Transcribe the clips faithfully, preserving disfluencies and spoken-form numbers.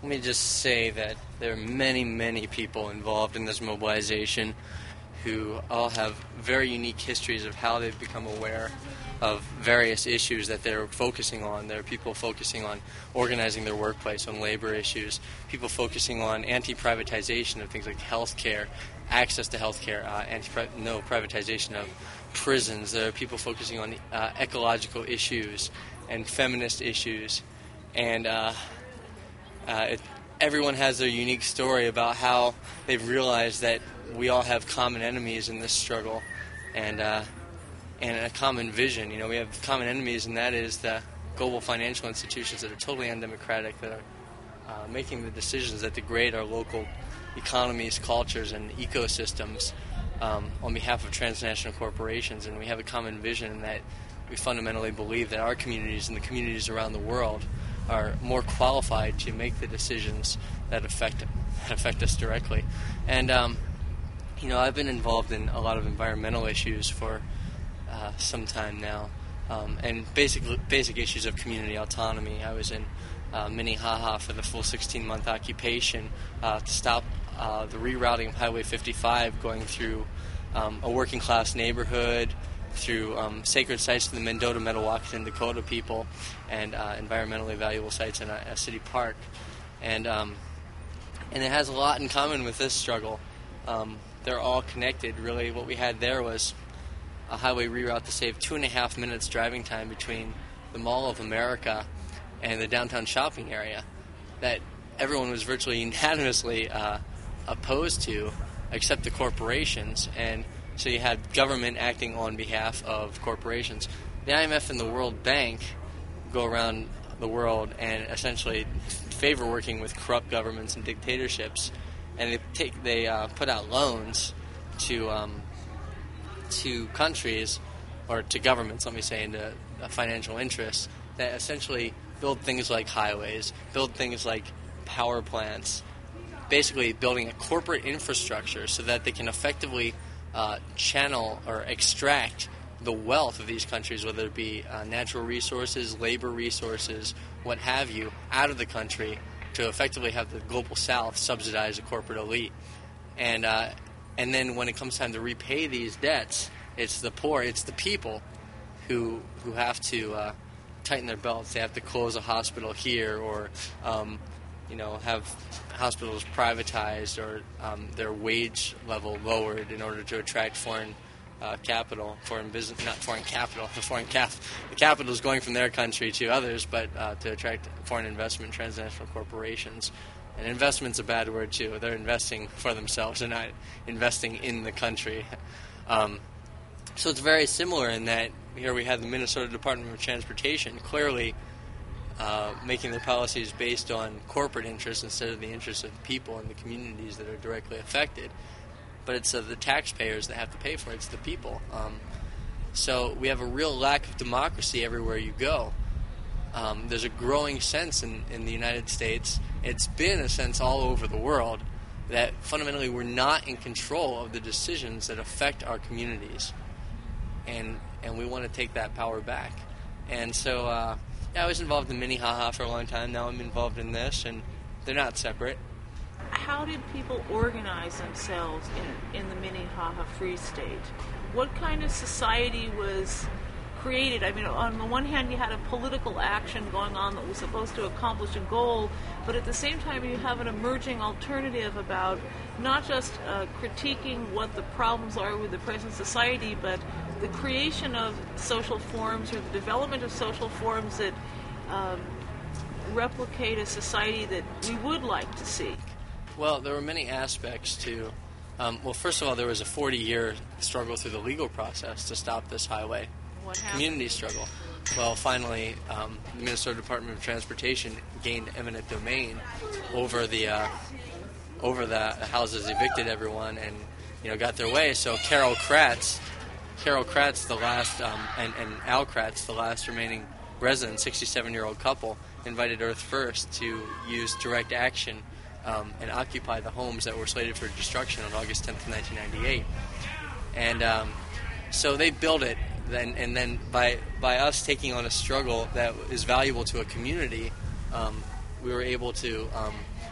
Let me just say that there are many, many people involved in this mobilization who all have very unique histories of how they've become aware of various issues that they're focusing on. There are people focusing on organizing their workplace, on labor issues, people focusing on anti-privatization of things like health care, access to health care, uh, anti- no privatization of prisons. There are people focusing on uh, ecological issues and feminist issues. And uh, uh, it, everyone has their unique story about how they've realized that we all have common enemies in this struggle, and uh, and a common vision. You know, we have common enemies, and that is the global financial institutions that are totally undemocratic, that are uh, making the decisions that degrade our local economies, cultures, and ecosystems um, on behalf of transnational corporations. And we have a common vision in that we fundamentally believe that our communities and the communities around the world are more qualified to make the decisions that affect that affect us directly. And um, you know, I've been involved in a lot of environmental issues for uh, some time now, um, and basic basic issues of community autonomy. I was in uh, Minnehaha for the full sixteen-month occupation uh, to stop uh, the rerouting of Highway fifty-five going through um, a working-class neighborhood, through um, sacred sites to the Mendota Metawakan Dakota people, and uh, environmentally valuable sites in a, a city park. And um, and it has a lot in common with this struggle. Um, they're all connected. Really, what we had there was a highway reroute to save two and a half minutes driving time between the Mall of America and the downtown shopping area that everyone was virtually unanimously uh, opposed to, except the corporations. And so you had government acting on behalf of corporations. The I M F and the World Bank go around the world and essentially favor working with corrupt governments and dictatorships, and they take they uh, put out loans to um, to countries or to governments, let me say, into uh, financial interests that essentially build things like highways, build things like power plants, basically building a corporate infrastructure so that they can effectively Uh, channel or extract the wealth of these countries, whether it be uh, natural resources, labor resources, what have you, out of the country to effectively have the global South subsidize the corporate elite. And uh, and then when it comes time to repay these debts, it's the poor, it's the people who who have to uh, tighten their belts. They have to close a hospital here, or um, you know, have hospitals privatized, or um, their wage level lowered in order to attract foreign uh, capital, foreign business, not foreign capital, the foreign cap, the capital is going from their country to others, but uh, to attract foreign investment, transnational corporations. And investment's a bad word too. They're investing for themselves. They're not investing in the country. Um, so it's very similar in that here we have the Minnesota Department of Transportation clearly Uh, making their policies based on corporate interests instead of the interests of the people and the communities that are directly affected. But it's uh, the taxpayers that have to pay for it. It's the people. Um, so we have a real lack of democracy everywhere you go. Um, there's a growing sense in, in the United States, it's been a sense all over the world, that fundamentally we're not in control of the decisions that affect our communities. And, and we want to take that power back. And so... Uh, Yeah, I was involved in Minnehaha for a long time. Now I'm involved in this, and they're not separate. How did people organize themselves in, in the Minnehaha Free State? What kind of society was created? I mean, on the one hand, you had a political action going on that was supposed to accomplish a goal, but at the same time, you have an emerging alternative about not just uh, critiquing what the problems are with the present society, but the creation of social forms or the development of social forms that um, replicate a society that we would like to see. Well, there were many aspects to... Um, well, first of all, there was a forty-year struggle through the legal process to stop this highway. What happened? Community struggle. Well, finally, um, the Minnesota Department of Transportation gained eminent domain over the uh, over the houses, evicted everyone, and you know got their way. So Carol Kratz... Carol Kratz, the last, um, and, and Al Kratz, the last remaining resident, sixty-seven-year-old couple, invited Earth First to use direct action um, and occupy the homes that were slated for destruction on August tenth, nineteen ninety-eight. And um, so they built it, and, and then by by us taking on a struggle that is valuable to a community, um, we were able to um,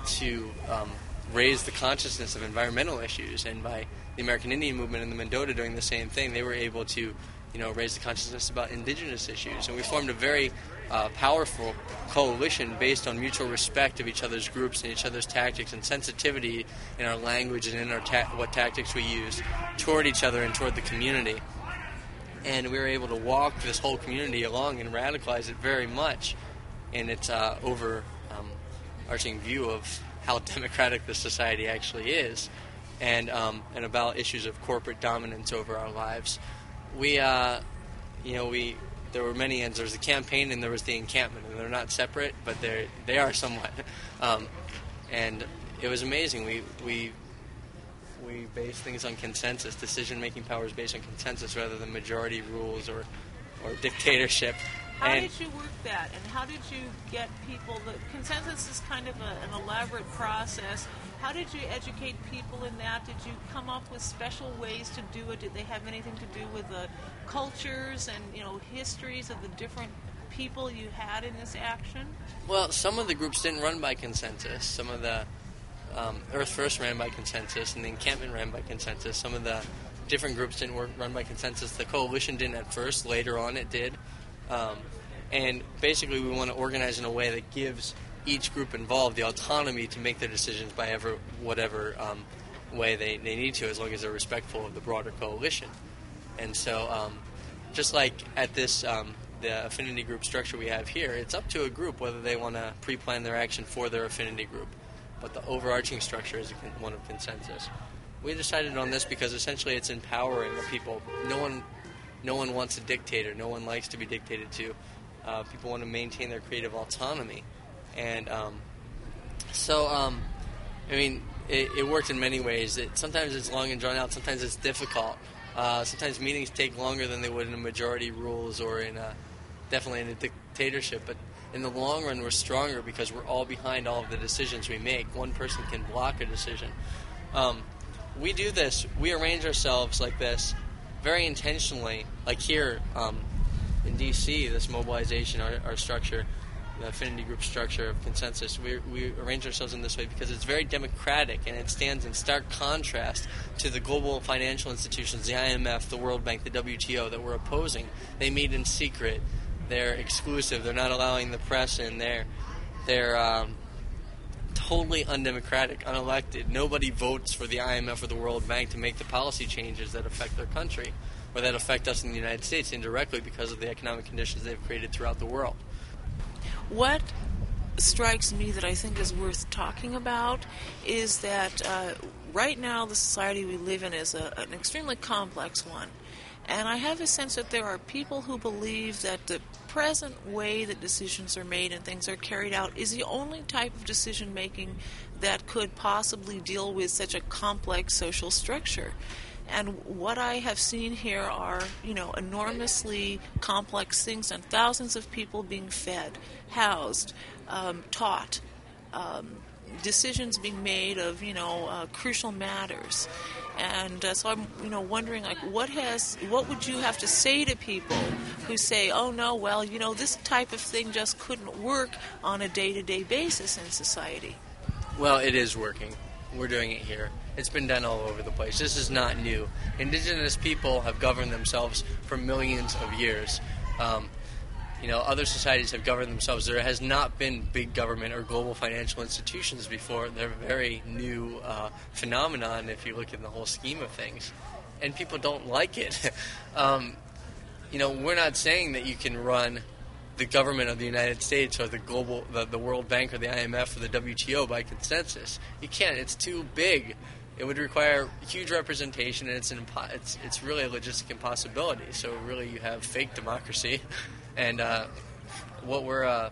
to um, raise the consciousness of environmental issues, and by the American Indian movement and the Mendota doing the same thing, they were able to, you know, raise the consciousness about indigenous issues. And we formed a very uh, powerful coalition based on mutual respect of each other's groups and each other's tactics, and sensitivity in our language and in our ta- what tactics we use toward each other and toward the community. And we were able to walk this whole community along and radicalize it very much in its uh, overarching um, view of how democratic the society actually is, and um, and about issues of corporate dominance over our lives. We, uh, you know, we there were many ends. There was the campaign and there was the encampment, and they're not separate, but they they are somewhat. Um, and it was amazing. We we we based things on consensus. Decision-making power is based on consensus rather than majority rules or or dictatorship. How and did you work that, and how did you get people? The consensus is kind of a, an elaborate process. How did you educate people in that? Did you come up with special ways to do it? Did they have anything to do with the cultures and, you know, histories of the different people you had in this action? Well, some of the groups didn't run by consensus. Some of the um, Earth First ran by consensus, and the encampment ran by consensus. Some of the different groups didn't work, run by consensus. The coalition didn't at first. Later on, it did. Um, and basically, we want to organize in a way that gives each group involved the autonomy to make their decisions by ever, whatever um, way they, they need to, as long as they're respectful of the broader coalition. And so, um, just like at this, um, the affinity group structure we have here, it's up to a group whether they want to pre-plan their action for their affinity group. But the overarching structure is one of consensus. We decided on this because essentially it's empowering the people. No one, no one wants a dictator. No one likes to be dictated to. Uh, people want to maintain their creative autonomy. And um, so, um, I mean, it, it worked in many ways. It, sometimes it's long and drawn out. Sometimes it's difficult. Uh, sometimes meetings take longer than they would in a majority rules or in a, definitely in a dictatorship. But in the long run, we're stronger because we're all behind all of the decisions we make. One person can block a decision. Um, we do this. We arrange ourselves like this very intentionally. Like here um, in D C, this mobilization, our, our structure, the affinity group structure of consensus, we, we arrange ourselves in this way because it's very democratic and it stands in stark contrast to the global financial institutions, the I M F, the World Bank, the W T O that we're opposing. They meet in secret. They're exclusive. They're not allowing the press in. They're, they're um, totally undemocratic, unelected. Nobody votes for the I M F or the World Bank to make the policy changes that affect their country or that affect us in the United States indirectly because of the economic conditions they've created throughout the world. What strikes me that I think is worth talking about is that uh, right now the society we live in is a, an extremely complex one. And I have a sense that there are people who believe that the present way that decisions are made and things are carried out is the only type of decision-making that could possibly deal with such a complex social structure. And what I have seen here are, you know, enormously complex things and thousands of people being fed, housed, um, taught, um, decisions being made of, you know, uh, crucial matters. And uh, so I'm, you know, wondering, like, what has, what would you have to say to people who say, oh, no, well, you know, this type of thing just couldn't work on a day-to-day basis in society? Well, it is working. We're doing it here. It's been done all over the place. This is not new. Indigenous people have governed themselves for millions of years. Um, you know, other societies have governed themselves. There has not been big government or global financial institutions before. They're a very new uh, phenomenon if you look at the whole scheme of things. And people don't like it. um, you know, we're not saying that you can run the government of the United States or the global, the, the World Bank or the I M F or the W T O by consensus. You can't. It's too big. It would require huge representation, and it's an impo- it's it's really a logistic impossibility. So really, you have fake democracy, and uh, what we're uh,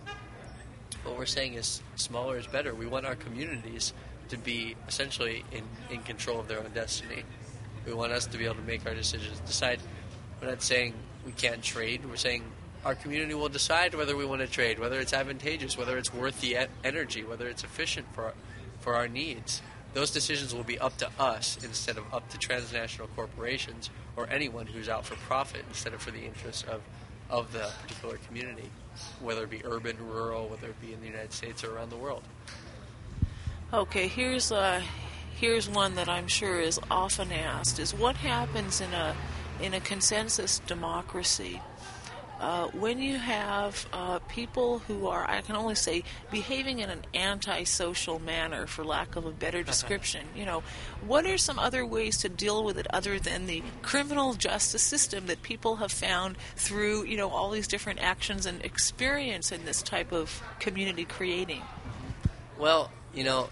what we're saying is smaller is better. We want our communities to be essentially in, in control of their own destiny. We want us to be able to make our decisions, decide. We're not saying we can't trade. We're saying our community will decide whether we want to trade, whether it's advantageous, whether it's worth the e- energy, whether it's efficient for our, for our needs. Those decisions will be up to us instead of up to transnational corporations or anyone who's out for profit instead of for the interests of, of the particular community, whether it be urban, rural, whether it be in the United States or around the world. Okay, here's uh, here's one that I'm sure is often asked: is what happens in a in a consensus democracy uh, when you have uh, people who are, I can only say, behaving in an antisocial manner, for lack of a better description. You know, what are some other ways to deal with it other than the criminal justice system that people have found through, you know, all these different actions and experience in this type of community creating? Well, you know,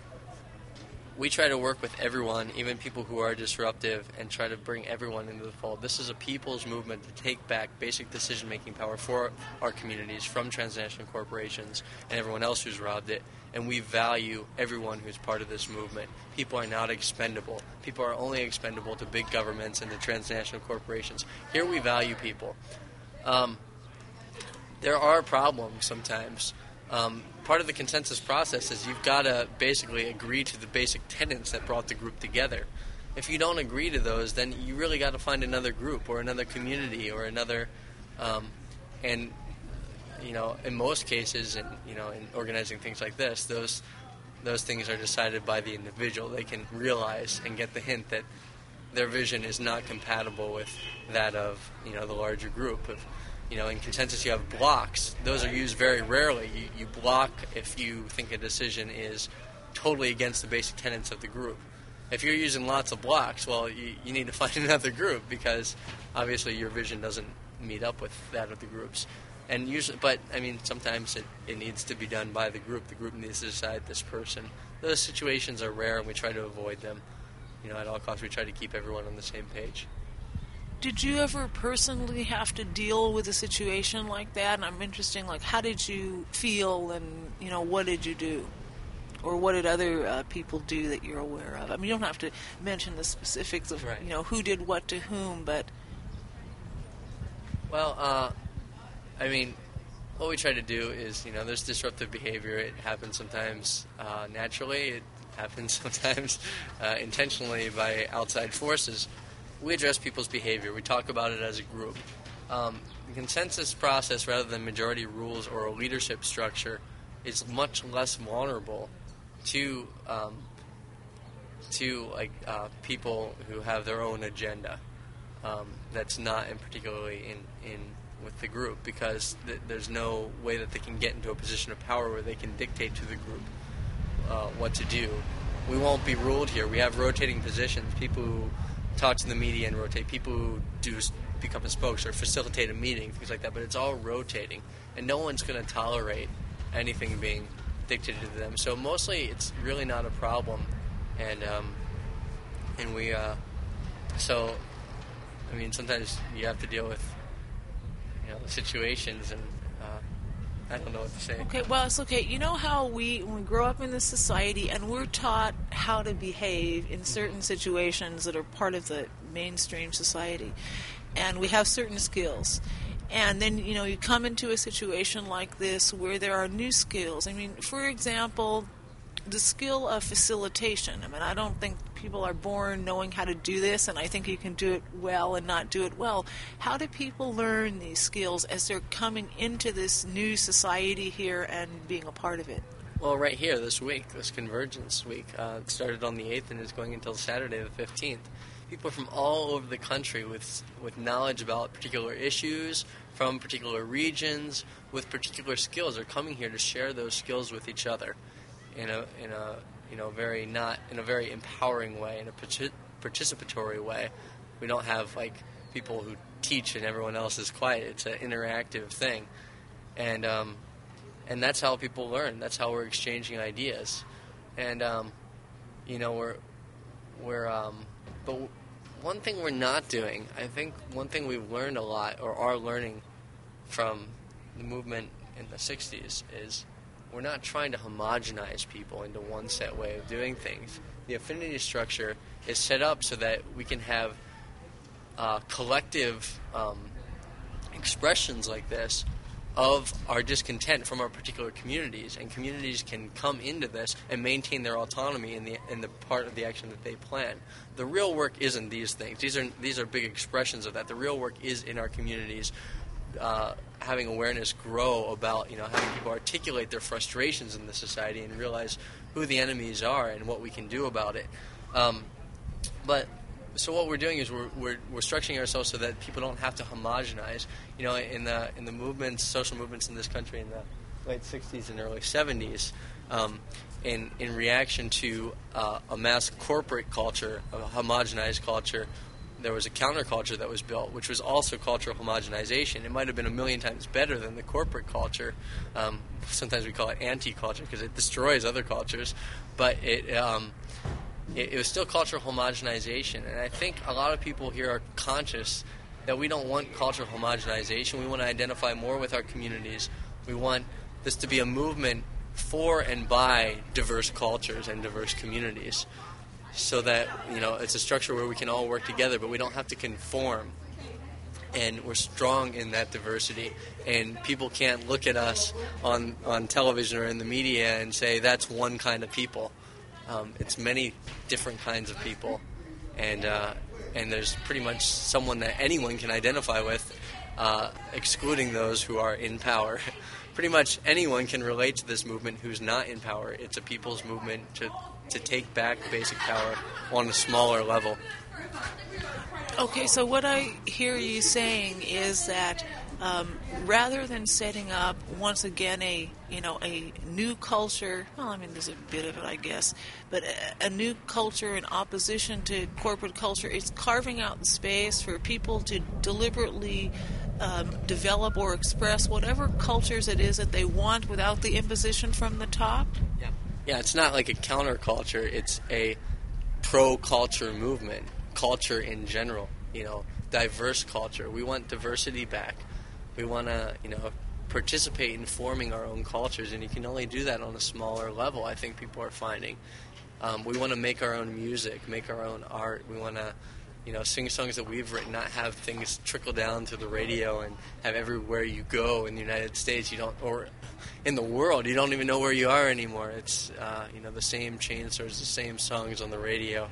we try to work with everyone, even people who are disruptive, and try to bring everyone into the fold. This is a people's movement to take back basic decision-making power for our communities from transnational corporations and everyone else who's robbed it, and we value everyone who's part of this movement. People are not expendable. People are only expendable to big governments and the transnational corporations. Here we value people. Um, there are problems sometimes. Um, part of the consensus process is you've got to basically agree to the basic tenets that brought the group together. If you don't agree to those, then you really got to find another group or another community or another, um, and you know, in most cases, in you know, in organizing things like this, those those things are decided by the individual. They can realize and get the hint that their vision is not compatible with that of you know the larger group. Of, You know, in consensus you have blocks. Those are used very rarely. You, you block if you think a decision is totally against the basic tenets of the group. If you're using lots of blocks, well, you, you need to find another group because obviously your vision doesn't meet up with that of the groups. And usually, but I mean, sometimes it, it needs to be done by the group. The group needs to decide this person. Those situations are rare, and we try to avoid them. You know, at all costs, we try to keep everyone on the same page. Did you ever personally have to deal with a situation like that? And I'm interested, like, how did you feel, and you know, what did you do, or what did other uh, people do that you're aware of? I mean, you don't have to mention the specifics of right. you know who did what to whom, but well, uh, I mean, what we try to do is, you know, there's disruptive behavior. It happens sometimes uh, naturally. It happens sometimes uh, intentionally by outside forces. We address people's behavior. We talk about it as a group. Um, the consensus process, rather than majority rules or a leadership structure, is much less vulnerable to um, to like uh, people who have their own agenda. Um, that's not in particularly in, in with the group, because th- there's no way that they can get into a position of power where they can dictate to the group uh, what to do. We won't be ruled here. We have rotating positions. People who talk to the media and rotate, people who do become a spokes or facilitate a meeting, things like that, but it's all rotating, and no one's going to tolerate anything being dictated to them. So mostly it's really not a problem, and um, and we, uh, so, I mean, sometimes you have to deal with, you know, the situations, and uh, I don't know what to say. Okay, well, it's okay. You know how we, when we grow up in this society and we're taught how to behave in certain situations that are part of the mainstream society, and we have certain skills. And then, you know, you come into a situation like this where there are new skills. I mean, for example, the skill of facilitation. I mean, I don't think people are born knowing how to do this, and I think you can do it well and not do it well. How do people learn these skills as they're coming into this new society here and being a part of it? Well, right here this week, this Convergence Week, uh, it started on the eighth and is going until Saturday the fifteenth. People from all over the country with with knowledge about particular issues, from particular regions, with particular skills are coming here to share those skills with each other in a in a you know very not in a very empowering way, in a partic- participatory way. We don't have like people who teach and everyone else is quiet. It's an interactive thing, and um, and that's how people learn. That's how we're exchanging ideas, and um, you know we're we're um, but. W- One thing we're not doing, I think one thing we've learned a lot, or are learning from the movement in the sixties, is we're not trying to homogenize people into one set way of doing things. The affinity structure is set up so that we can have uh, collective um, expressions like this of our discontent from our particular communities, and communities can come into this and maintain their autonomy in the in the part of the action that they plan. The real work isn't these things. These are these are big expressions of that. The real work is in our communities, uh, having awareness grow about, you know, having people articulate their frustrations in the society and realize who the enemies are and what we can do about it. Um, but so what we're doing is we're, we're we're structuring ourselves so that people don't have to homogenize. You know, in the in the movements, social movements in this country in the late sixties and early seventies, um, in in reaction to uh, a mass corporate culture, a homogenized culture, there was a counterculture that was built, which was also cultural homogenization. It might have been a million times better than the corporate culture. Um, sometimes we call it anti-culture because it destroys other cultures, but it. Um, It, it was still cultural homogenization, and I think a lot of people here are conscious that we don't want cultural homogenization. We want to identify more with our communities. We want this to be a movement for and by diverse cultures and diverse communities, so that, you know, it's a structure where we can all work together, but we don't have to conform. And we're strong in that diversity, and people can't look at us on, on television or in the media and say that's one kind of people. Um, it's many different kinds of people, and uh, and there's pretty much someone that anyone can identify with, uh, excluding those who are in power. Pretty much anyone can relate to this movement who's not in power. It's a people's movement to, to take back basic power on a smaller level. Okay, so what I hear you saying is that um, rather than setting up once again a you know a new culture, well, I mean there's a bit of it, I guess, but a, a new culture in opposition to corporate culture, it's carving out the space for people to deliberately um, develop or express whatever cultures it is that they want without the imposition from the top. Yeah, yeah, it's not like a counterculture; it's a pro-culture movement. Culture in general, you know, diverse culture. We want diversity back. We want to, you know, participate in forming our own cultures, and you can only do that on a smaller level, I think people are finding. Um, we want to make our own music, make our own art. We want to, you know, sing songs that we've written, not have things trickle down to the radio and have everywhere you go in the United States, you don't, or in the world, you don't even know where you are anymore. It's, uh, you know, the same chain stores, the same songs on the radio.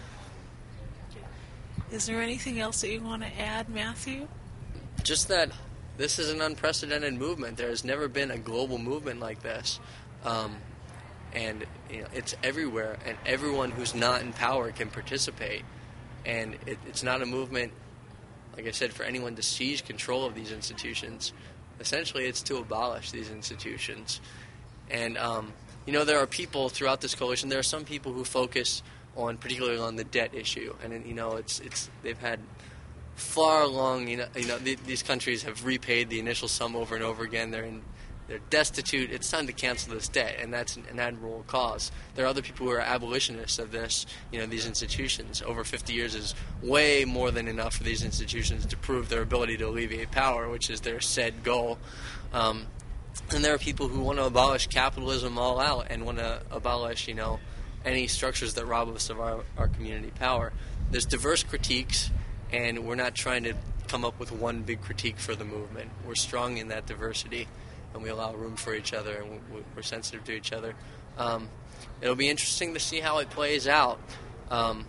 Is there anything else that you want to add, Matthew? Just that this is an unprecedented movement. There has never been a global movement like this. Um, and you know, it's everywhere, and everyone who's not in power can participate. And it, it's not a movement, like I said, for anyone to seize control of these institutions. Essentially, it's to abolish these institutions. And, um, you know, there are people throughout this coalition, there are some people who focus on particularly on the debt issue, and you know it's it's they've had far along you know you know th- these countries have repaid the initial sum over and over again. They're in they're destitute. It's time to cancel this debt, and that's an, an admirable cause. There are other people who are abolitionists of this. You know these institutions. Over fifty years is way more than enough for these institutions to prove their ability to alleviate power, which is their said goal. Um, and there are people who want to abolish capitalism all out and want to abolish you know. any structures that rob us of our, our community power. There's diverse critiques, and we're not trying to come up with one big critique for the movement. We're strong in that diversity, and we allow room for each other, and we're sensitive to each other. Um, it'll be interesting to see how it plays out, um,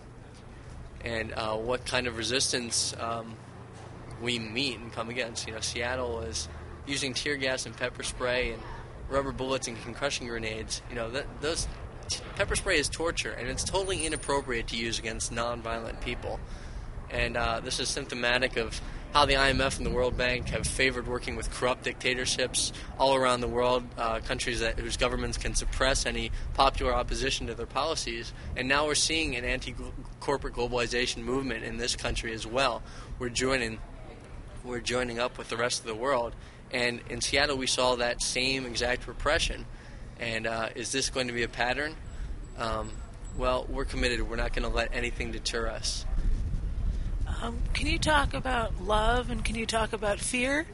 and uh, what kind of resistance um, we meet and come against. You know, Seattle is using tear gas and pepper spray and rubber bullets and concussion grenades. You know, that, those... Pepper spray is torture, and it's totally inappropriate to use against nonviolent people. And uh, this is symptomatic of how the I M F and the World Bank have favored working with corrupt dictatorships all around the world, uh, countries that whose governments can suppress any popular opposition to their policies. And now we're seeing an anti-corporate globalization movement in this country as well. We're joining, we're joining up with the rest of the world. And in Seattle, we saw that same exact repression. And uh, is this going to be a pattern? Um, well, we're committed. We're not going to let anything deter us. Um, can you talk about love, and can you talk about fear?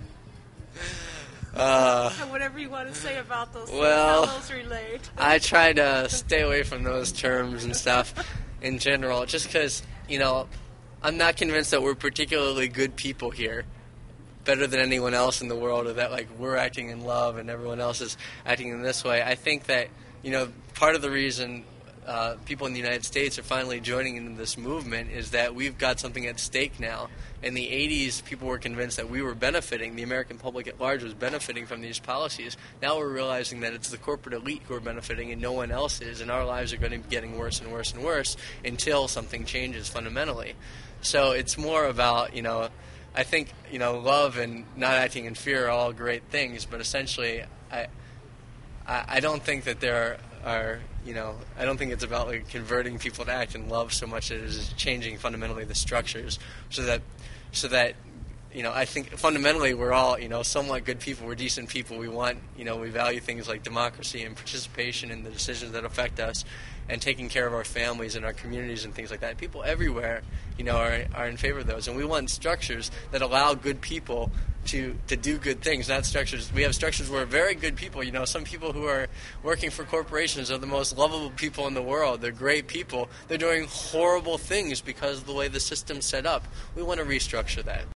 Uh, Whatever you want to say about those well, things, how those relate. I try to stay away from those terms and stuff in general, just because, you know, I'm not convinced that we're particularly good people here. Better than anyone else in the world, or that like we're acting in love and everyone else is acting in this way. I think that you know part of the reason uh, people in the United States are finally joining into this movement is that we've got something at stake now. In the eighties, people were convinced that we were benefiting, the American public at large was benefiting from these policies. Now we're realizing that it's the corporate elite who are benefiting and no one else is, and our lives are going to be getting worse and worse and worse until something changes fundamentally. So it's more about, you know, I think, you know, love and not acting in fear are all great things, but essentially I I, I don't think that there are, are, you know, I don't think it's about like converting people to act in love so much as it is changing fundamentally the structures so that so that you know, I think fundamentally we're all, you know, somewhat good people. We're decent people. We want, you know, we value things like democracy and participation in the decisions that affect us and taking care of our families and our communities and things like that. People everywhere, you know, are, are in favor of those. And we want structures that allow good people to, to do good things, not structures. We have structures where very good people, you know, some people who are working for corporations are the most lovable people in the world. They're great people. They're doing horrible things because of the way the system's set up. We want to restructure that.